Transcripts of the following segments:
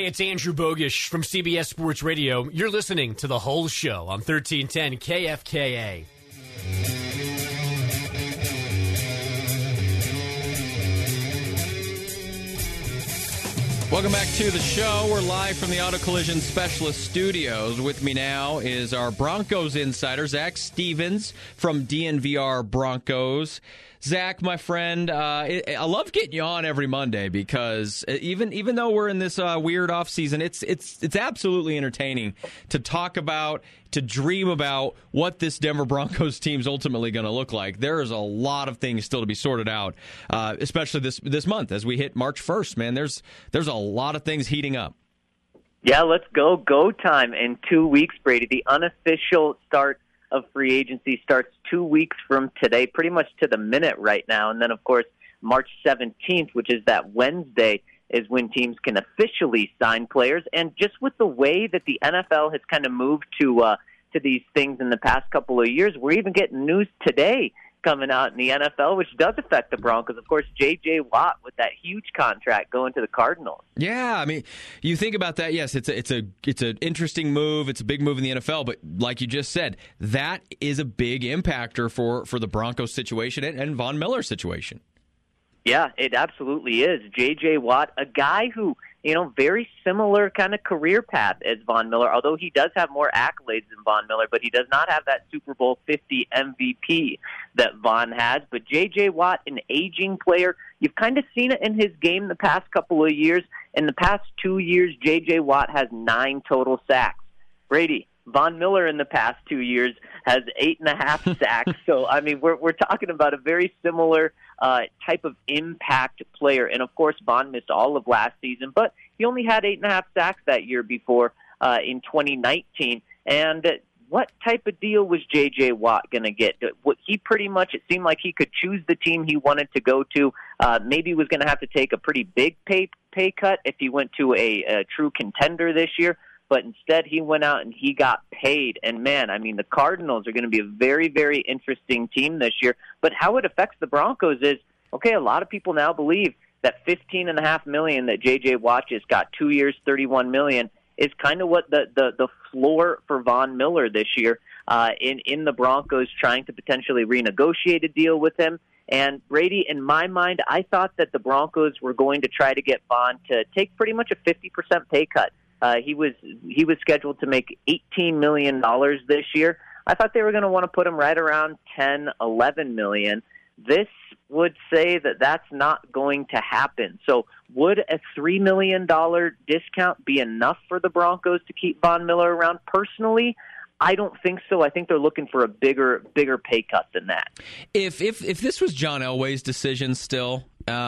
it's Andrew Bogish from CBS Sports Radio. You're listening to The Whole Show on 1310 KFKA. Welcome back to the show. We're live from the Auto Collision Specialist Studios. With me now is our Broncos insider, Zach Stevens from DNVR Broncos. Zach, my friend, I love getting you on every Monday because even though we're in this weird off season, it's absolutely entertaining to talk about, to dream about what this Denver Broncos team's ultimately going to look like. There is a lot of things still to be sorted out, especially this month as we hit March 1st. Man, there's a lot of things heating up. Yeah, let's go time in 2 weeks, Brady. The unofficial start of free agency starts 2 weeks from today, pretty much to the minute right now. And then, of course, March 17th, which is that Wednesday, is when teams can officially sign players. And just with the way that the NFL has kind of moved to these things in the past couple of years, we're even getting news today coming out in the NFL, which does affect the Broncos. Of course, J.J. Watt with that huge contract going to the Cardinals. Yeah, I mean, you think about that. Yes, it's an interesting move. It's a big move in the NFL, but like you just said, that is a big impactor for the Broncos situation and Von Miller's situation. Yeah, it absolutely is. J.J. Watt, a guy who, very similar kind of career path as Von Miller, although he does have more accolades than Von Miller, but he does not have that Super Bowl 50 MVP that Von has. But J.J. Watt, an aging player, you've kind of seen it in his game the past couple of years. In the past 2 years, J.J. Watt has 9 total sacks. Brady, Von Miller in the past 2 years has 8.5 sacks. So, I mean, we're talking about a very similar type of impact player. And, of course, Von missed all of last season, but he only had 8.5 sacks that year before in 2019. And what type of deal was J.J. Watt going to get? He pretty much, it seemed like he could choose the team he wanted to go to. Maybe he was going to have to take a pretty big pay cut if he went to a true contender this year. But instead, he went out and he got paid. And, man, I mean, the Cardinals are going to be a very, very interesting team this year. But how it affects the Broncos is, okay, a lot of people now believe that $15.5 million that J.J. Watt just got, 2 years, $31 million, is kind of what the floor for Von Miller this year in the Broncos trying to potentially renegotiate a deal with him. And, Brady, in my mind, I thought that the Broncos were going to try to get Von to take pretty much a 50% pay cut. He was scheduled to make $18 million this year. I thought they were going to want to put him right around $10, $11 million. This would say that that's not going to happen. So would a $3 million discount be enough for the Broncos to keep Von Miller around? Personally, I don't think so. I think they're looking for a bigger pay cut than that. If this was John Elway's decision still,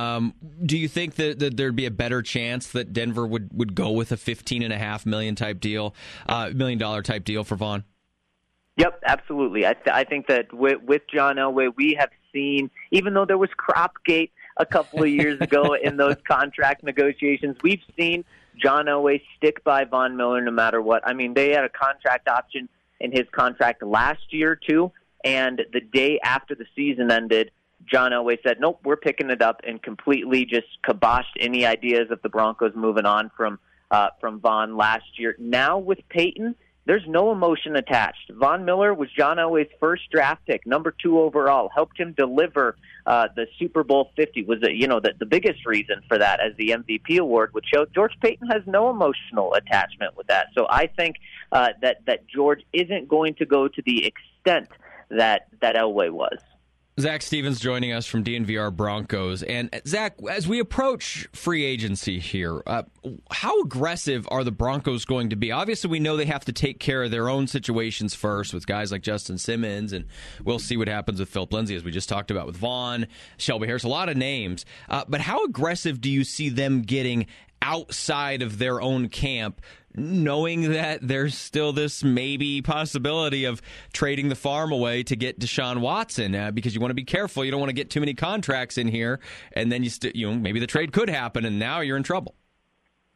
do you think that there'd be a better chance that Denver would go with a $15.5 million type deal, $1 million type deal for Von? Yep, absolutely. I think that with John Elway, we have seen, even though there was Cropgate a couple of years ago in those contract negotiations, we've seen John Elway stick by Von Miller no matter what. I mean, they had a contract option in his contract last year, too, and the day after the season ended, John Elway said, nope, we're picking it up, and completely just kiboshed any ideas of the Broncos moving on from Von last year. Now with Peyton, there's no emotion attached. Von Miller was John Elway's first draft pick, number 2 overall, helped him deliver the Super Bowl 50, was the biggest reason for that as the MVP award would show. George Payton has no emotional attachment with that. So I think that George isn't going to go to the extent that Elway was. Zach Stevens joining us from DNVR Broncos. And Zach, as we approach free agency here, how aggressive are the Broncos going to be? Obviously, we know they have to take care of their own situations first with guys like Justin Simmons, and we'll see what happens with Philip Lindsay, as we just talked about with Vaughn, Shelby Harris, a lot of names. But how aggressive do you see them getting outside of their own camp, knowing that there's still this maybe possibility of trading the farm away to get Deshaun Watson, because you want to be careful. You don't want to get too many contracts in here, and then maybe the trade could happen, and now you're in trouble.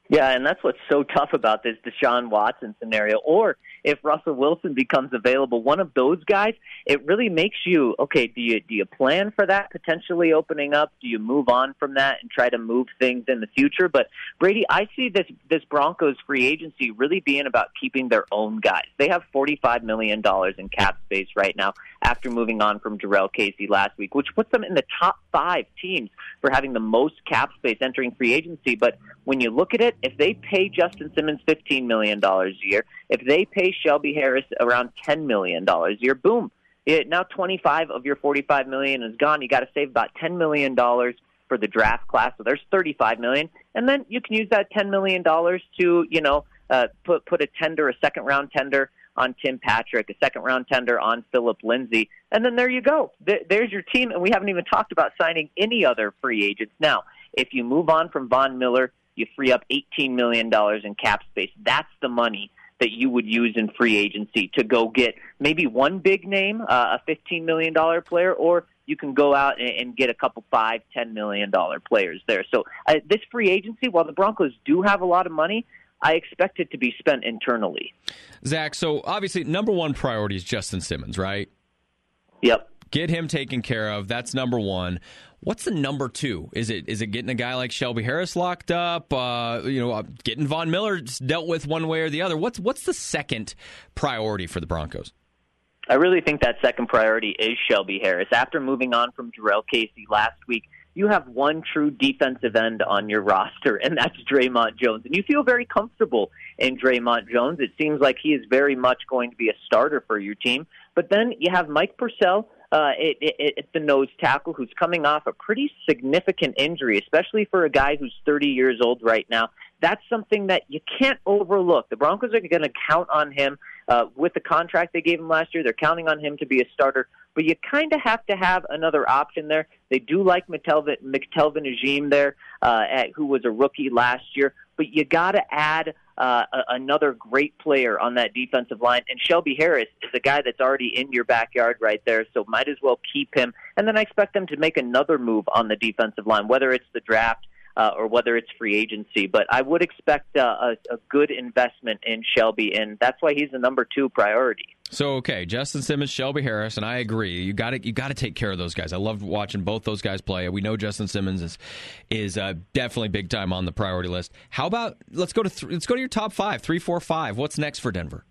Yeah, and that's what's so tough about this Deshaun Watson scenario. Or if Russell Wilson becomes available, one of those guys, it really makes you, okay, do you plan for that potentially opening up? Do you move on from that and try to move things in the future? But, Brady, I see this Broncos free agency really being about keeping their own guys. They have $45 million in cap space right now after moving on from Jurrell Casey last week, which puts them in the top 5 teams for having the most cap space entering free agency. But when you look at it, if they pay Justin Simmons $15 million a year, if they pay Shelby Harris around $10 million a year, boom. Now 25 of your $45 million is gone. You got to save about $10 million for the draft class, so there's $35 million. And then you can use that $10 million to, put a tender, a second-round tender on Tim Patrick, a second-round tender on Phillip Lindsay, and then there you go. There's your team, and we haven't even talked about signing any other free agents. Now, if you move on from Von Miller, you free up $18 million in cap space. That's the money that you would use in free agency to go get maybe one big name, a $15 million player, or you can go out and get a couple $5, $10 million players there. So this free agency, while the Broncos do have a lot of money, I expect it to be spent internally. Zach, so obviously number one priority is Justin Simmons, right? Yep. Get him taken care of. That's number one. What's the number two? Is it getting a guy like Shelby Harris locked up? Getting Von Miller dealt with one way or the other? What's the second priority for the Broncos? I really think that second priority is Shelby Harris. After moving on from Jurrell Casey last week, you have one true defensive end on your roster, and that's Dre'Mont Jones. And you feel very comfortable in Dre'Mont Jones. It seems like he is very much going to be a starter for your team. But then you have Mike Purcell at the nose tackle, who's coming off a pretty significant injury, especially for a guy who's 30 years old right now. That's something that you can't overlook. The Broncos are going to count on him with the contract they gave him last year. They're counting on him to be a starter, but you kind of have to have another option there. They do like McTelvin Agim there, who was a rookie last year, but you got to add another great player on that defensive line. And Shelby Harris is a guy that's already in your backyard right there, so might as well keep him. And then I expect them to make another move on the defensive line, whether it's the draft or whether it's free agency. But I would expect a good investment in Shelby, and that's why he's the number 2 priority. So, okay, Justin Simmons, Shelby Harris, and I agree. You got to take care of those guys. I loved watching both those guys play. We know Justin Simmons is definitely big time on the priority list. How about let's go to your top 5, 3, 4, 5. What's next for Denver?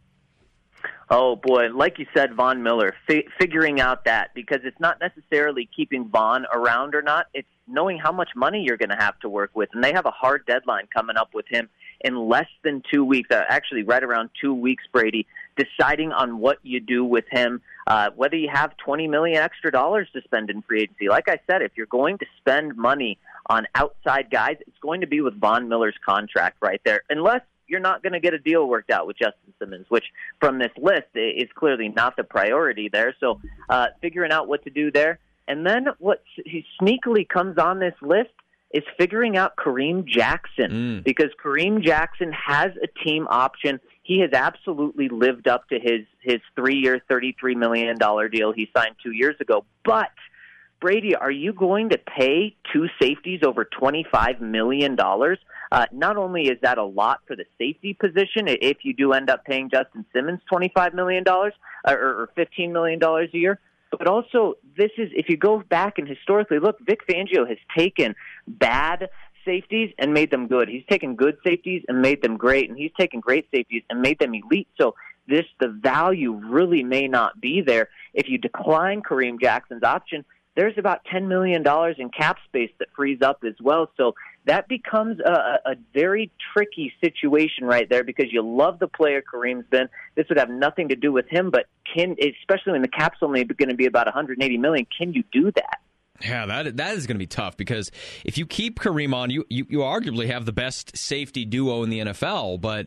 Oh, boy, like you said, Von Miller, figuring out that, because it's not necessarily keeping Von around or not. It's knowing how much money you're going to have to work with. And they have a hard deadline coming up with him in less than 2 weeks, actually right around 2 weeks, Brady, deciding on what you do with him, whether you have $20 million extra dollars to spend in free agency. Like I said, if you're going to spend money on outside guys, it's going to be with Von Miller's contract right there, unless you're not going to get a deal worked out with Justin Simmons, which from this list is clearly not the priority there. So figuring out what to do there. And then what sneakily comes on this list is figuring out Kareem Jackson, because Kareem Jackson has a team option. He has absolutely lived up to his 3-year, $33 million deal he signed 2 years ago. But, Brady, are you going to pay 2 safeties over $25 million? Not only is that a lot for the safety position, if you do end up paying Justin Simmons $25 million or $15 million a year, but also this is, if you go back and historically look, Vic Fangio has taken bad safeties and made them good. He's taken good safeties and made them great, and he's taken great safeties and made them elite. So the value really may not be there. If you decline Kareem Jackson's option, there's about $10 million in cap space that frees up as well. So that becomes a very tricky situation right there, because you love the player Kareem's been. This would have nothing to do with him, but especially when the cap's only going to be about $180 million, can you do that? Yeah, that is going to be tough, because if you keep Kareem on, you arguably have the best safety duo in the NFL. But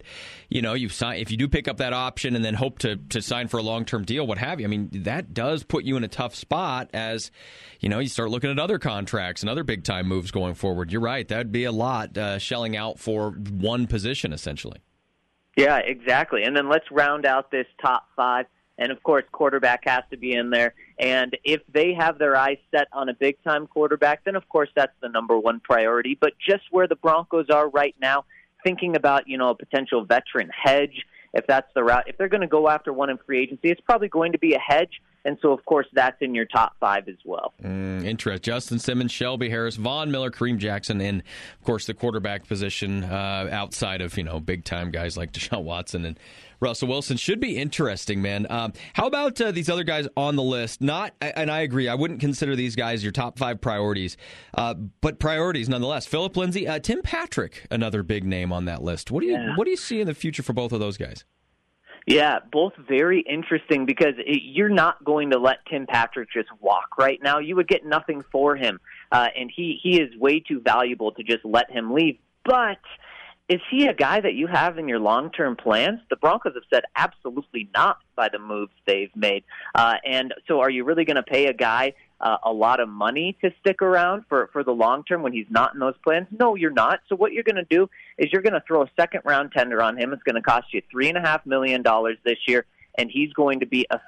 if you do pick up that option and then hope to sign for a long-term deal, what have you, I mean, that does put you in a tough spot as you start looking at other contracts and other big-time moves going forward. You're right, that'd be a lot shelling out for one position essentially. Yeah, exactly. And then let's round out this top 5. And, of course, quarterback has to be in there. And if they have their eyes set on a big-time quarterback, then, of course, that's the number 1 priority. But just where the Broncos are right now, thinking about, a potential veteran hedge, if that's the route, if they're going to go after one in free agency, it's probably going to be a hedge. And so, of course, that's in your top 5 as well. Interest. Justin Simmons, Shelby Harris, Von Miller, Kareem Jackson, and, of course, the quarterback position outside of, big-time guys like Deshaun Watson and Russell Wilson. Should be interesting, man. How about these other guys on the list? And I agree, I wouldn't consider these guys your top 5 priorities, but priorities nonetheless. Phillip Lindsay, Tim Patrick, another big name on that list. What do you see in the future for both of those guys? Yeah, both very interesting because you're not going to let Tim Patrick just walk right now. You would get nothing for him, and he is way too valuable to just let him leave. But is he a guy that you have in your long-term plans? The Broncos have said absolutely not by the moves they've made. And so are you really going to pay a guy a lot of money to stick around for the long term when he's not in those plans? No, you're not. So what you're going to do is you're going to throw a second-round tender on him. It's going to cost you $3.5 million this year, and he's going to be a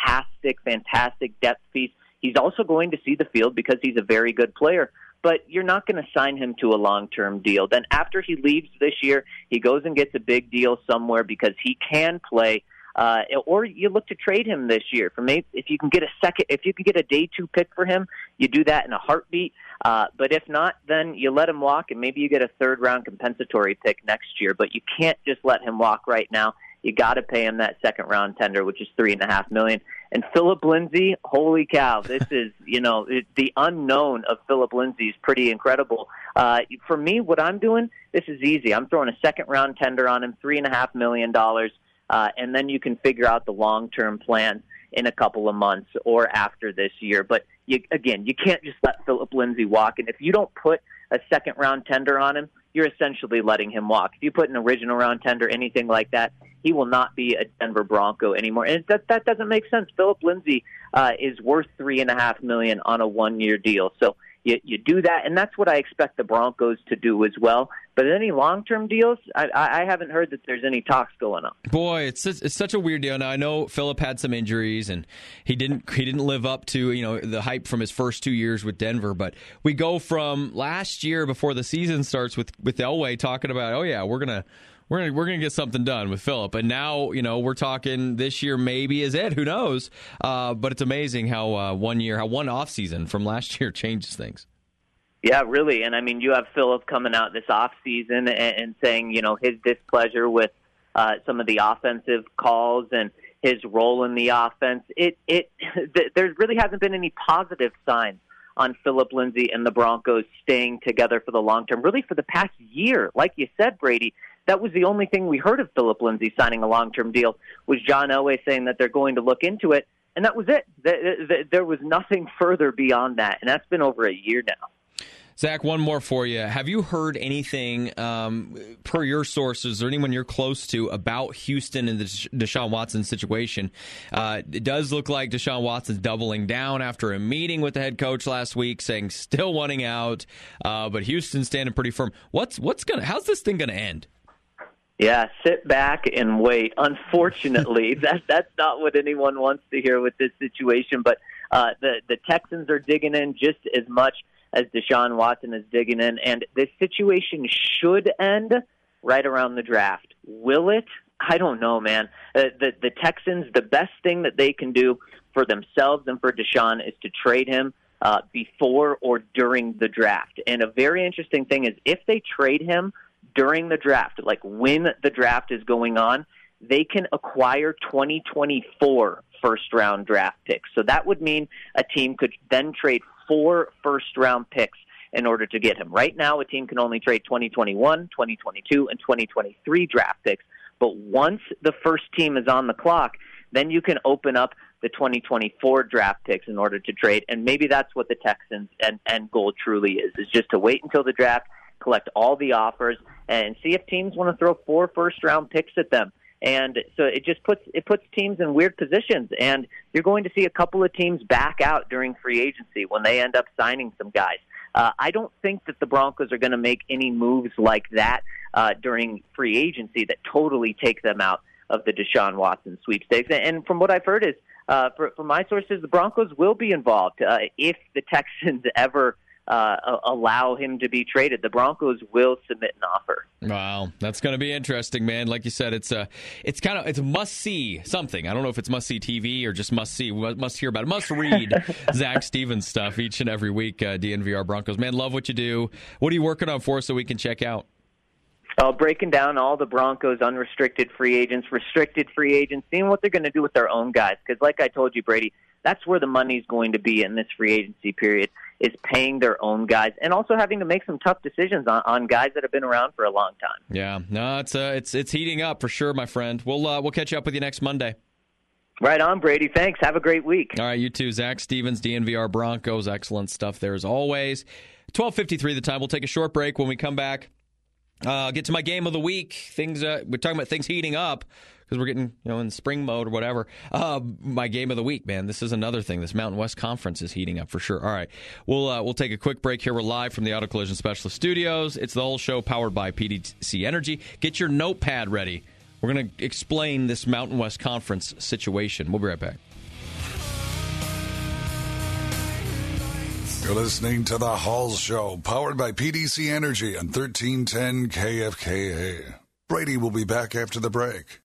fantastic depth piece. He's also going to see the field because he's a very good player. But you're not going to sign him to a long-term deal. Then after he leaves this year, he goes and gets a big deal somewhere because he can play. Or you look to trade him this year. If you can get a day 2 pick for him, you do that in a heartbeat. But if not, then you let him walk, and maybe you get a 3rd-round compensatory pick next year. But you can't just let him walk right now. You got to pay him that second-round tender, which is $3.5 million. And Phillip Lindsay, holy cow! This is the unknown of Phillip Lindsay is pretty incredible. For me, what I'm doing, this is easy. I'm throwing a second-round tender on him, $3.5 million. And then you can figure out the long-term plan in a couple of months or after this year. But, you can't just let Phillip Lindsay walk. And if you don't put a second-round tender on him, you're essentially letting him walk. If you put an original round tender, anything like that, he will not be a Denver Bronco anymore. And that doesn't make sense. Phillip Lindsay is worth $3.5 million on a 1-year deal. So you do that, and that's what I expect the Broncos to do as well. But any long-term deals, I haven't heard that there's any talks going on. Boy, it's such a weird deal. Now I know Phillip had some injuries, and he didn't live up to the hype from his first 2 years with Denver. But we go from last year before the season starts with Elway talking about, oh yeah, we're gonna get something done with Phillip, and now we're talking this year maybe is it. Who knows? But it's amazing how one offseason from last year changes things. Yeah, really. And I mean, you have Phillip coming out this offseason and saying, his displeasure with some of the offensive calls and his role in the offense. There really hasn't been any positive signs on Phillip Lindsay and the Broncos staying together for the long term, really for the past year. Like you said, Brady, that was the only thing we heard of Phillip Lindsay signing a long-term deal, was John Elway saying that they're going to look into it, and that was it. There was nothing further beyond that, and that's been over a year now. Zach, one more for you. Have you heard anything, per your sources or anyone you're close to, about Houston and the Deshaun Watson situation? It does look like Deshaun Watson's doubling down after a meeting with the head coach last week, saying still wanting out, but Houston's standing pretty firm. How's this thing going to end? Yeah, sit back and wait. Unfortunately, that's not what anyone wants to hear with this situation. But the Texans are digging in just as much as Deshaun Watson is digging in, and this situation should end right around the draft. Will it? I don't know, man. The Texans, the best thing that they can do for themselves and for Deshaun is to trade him before or during the draft. And a very interesting thing is if they trade him during the draft, like when the draft is going on, they can acquire 2024 first-round draft picks. So that would mean a team could then trade 4 first-round picks in order to get him. Right now, a team can only trade 2021, 2022, and 2023 draft picks. But once the first team is on the clock, then you can open up the 2024 draft picks in order to trade. And maybe that's what the Texans' end goal truly is just to wait until the draft, collect all the offers, and see if teams want to throw 4 first-round picks at them. And so it just puts teams in weird positions, and you're going to see a couple of teams back out during free agency when they end up signing some guys. I don't think that the Broncos are going to make any moves like that during free agency that totally take them out of the Deshaun Watson sweepstakes. And from what I've heard is, from my sources, the Broncos will be involved if the Texans ever allow him to be traded. The Broncos will submit an offer. Wow, that's going to be interesting, man. Like you said, it's a must see something. I don't know if it's must see TV or just must see, must hear about it, must read Zach Stevens stuff each and every week. DNVR Broncos, man, love what you do. What are you working on for us so we can check out? Breaking down all the Broncos' unrestricted free agents, restricted free agents, seeing what they're going to do with their own guys. Because like I told you, Brady, that's where the money's going to be in this free agency period, is paying their own guys and also having to make some tough decisions on guys that have been around for a long time. Yeah, no, it's heating up for sure, my friend. We'll catch up with you next Monday. Right on, Brady. Thanks. Have a great week. All right, you too. Zach Stevens, DNVR Broncos. Excellent stuff there as always. 12:53 the time. We'll take a short break. When we come back, get to my game of the week. We're talking about things heating up because we're getting in spring mode or whatever. My game of the week, man. This is another thing. This Mountain West Conference is heating up for sure. All right, we'll take a quick break here. We're live from the Auto Collision Specialist Studios. It's the whole show powered by PDC Energy. Get your notepad ready. We're going to explain this Mountain West Conference situation. We'll be right back. You're listening to The Halls Show, powered by PDC Energy on 1310 KFKA. Brady will be back after the break.